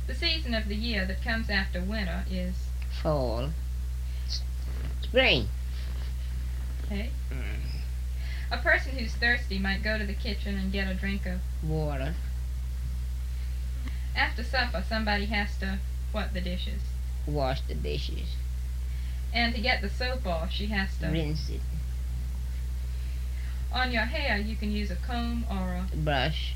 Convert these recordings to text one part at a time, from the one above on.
The season of the year that comes after winter is fall, spring. okay. A person who's thirsty might go to the kitchen and get a drink of Water, After supper, somebody has to what the dishes. wash the dishes, And to get the soap off, she has to. rinse it, On your hair, you can use a comb or a. brush.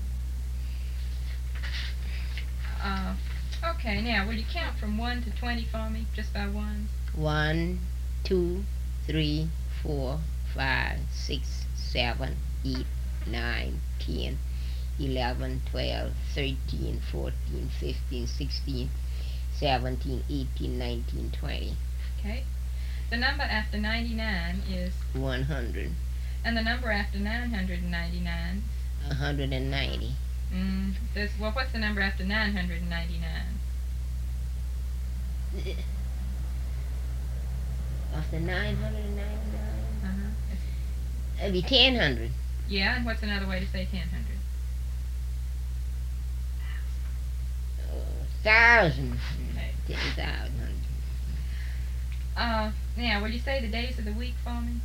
Okay, now, will you count from 1 to 20 for me, just by ones? 1, 2, 3, 4, 5, 6, 7, 8, 9, 10, 11, 12, 13, 14, 15, 16, 17, 18, 19, 20. Okay. The number after 99 is. 100, And the number after 999. 190. Well, what's the number after 999? After 999, Uh-huh. it'd be 1000. Yeah, and what's another way to say 1000? 1,000. Okay. 10,000. Now, will you say the days of the week for me?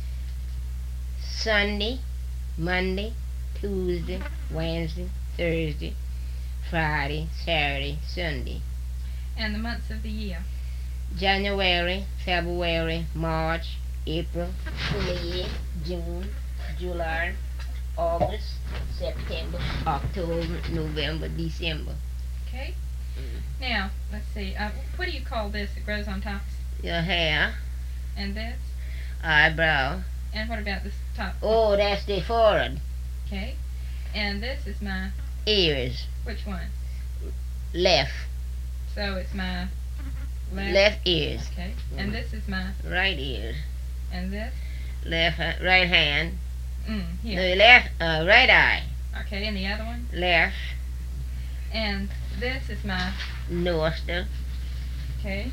Sunday, Monday, Tuesday, Wednesday, Thursday, Friday, Saturday, Sunday. And the months of the year? January, February, March, April, May, June, July, August, September, October, November, December. Okay. Now, let's see. What do you call this that grows on top? Your hair, And this? eyebrow. And what about this top? Oh, that's the forehead. Okay. And this is my. Ears, Which one? left, So it's my left. left ears. Okay. And this is my. Right ears, And this? left, right hand. Here. No, left, right eye, Okay. And the other one? left And this is my. nostril, Okay.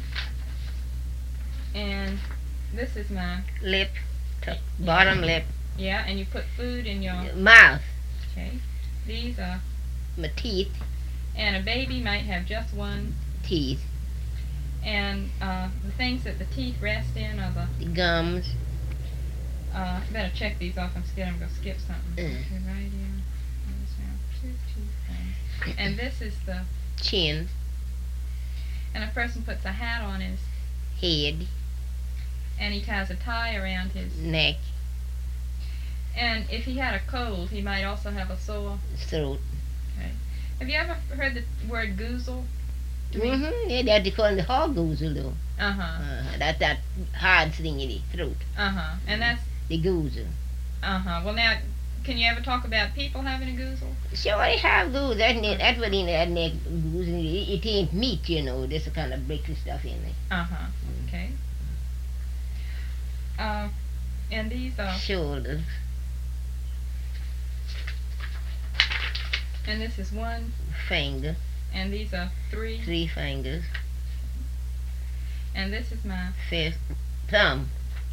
And this is my. lip, bottom lip, Yeah. And you put food in your. mouth, Okay. These are. my teeth, And a baby might have just one. teeth, And the things that the teeth rest in are the. the gums, Better check these off. I'm scared I'm going to skip something. Mm. Okay, right here. There's now two things. And this is the. chin, And a person puts a hat on his. head, And he ties a tie around his. neck, And if he had a cold, he might also have a sore. throat. Have you ever heard the word goozle? Yeah, that they call the hog goozle though. Uh-huh. That hard thing in the throat, Uh-huh. And that's. the goozle. Uh-huh. Well, now, can you ever talk about people having a goozle? Sure, they have goozle. That's what in that neck goozle. It ain't meat, you know. There's a kind of breaking stuff in there. Uh-huh. Okay. And these are. Shoulders, And this is one. finger, And these are 3. 3 fingers, And this is my. fifth, thumb,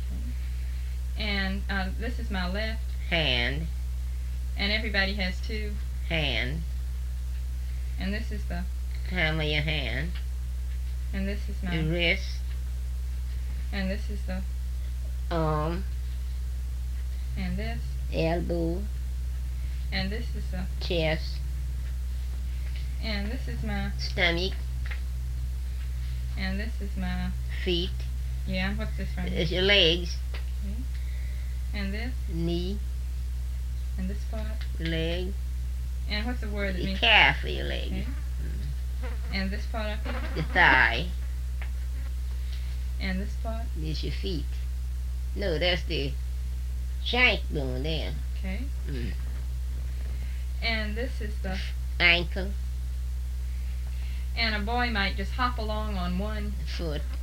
And this is my left. hand, And everybody has 2. hand, And this is the. palm of your hand, And this is the my. wrist, And this is the. arm, And this. elbow, And this is the. chest, And this is my. stomach, And this is my. feet. Yeah. What's this from? It's your legs, And this. knee, And this part. leg, And what's the word that the means? calf of your leg, Okay. And this part up here. the thigh. And this part. It's your feet. No, that's the shank bone there. Okay. And this is the. Ankle, And a boy might just hop along on one. foot,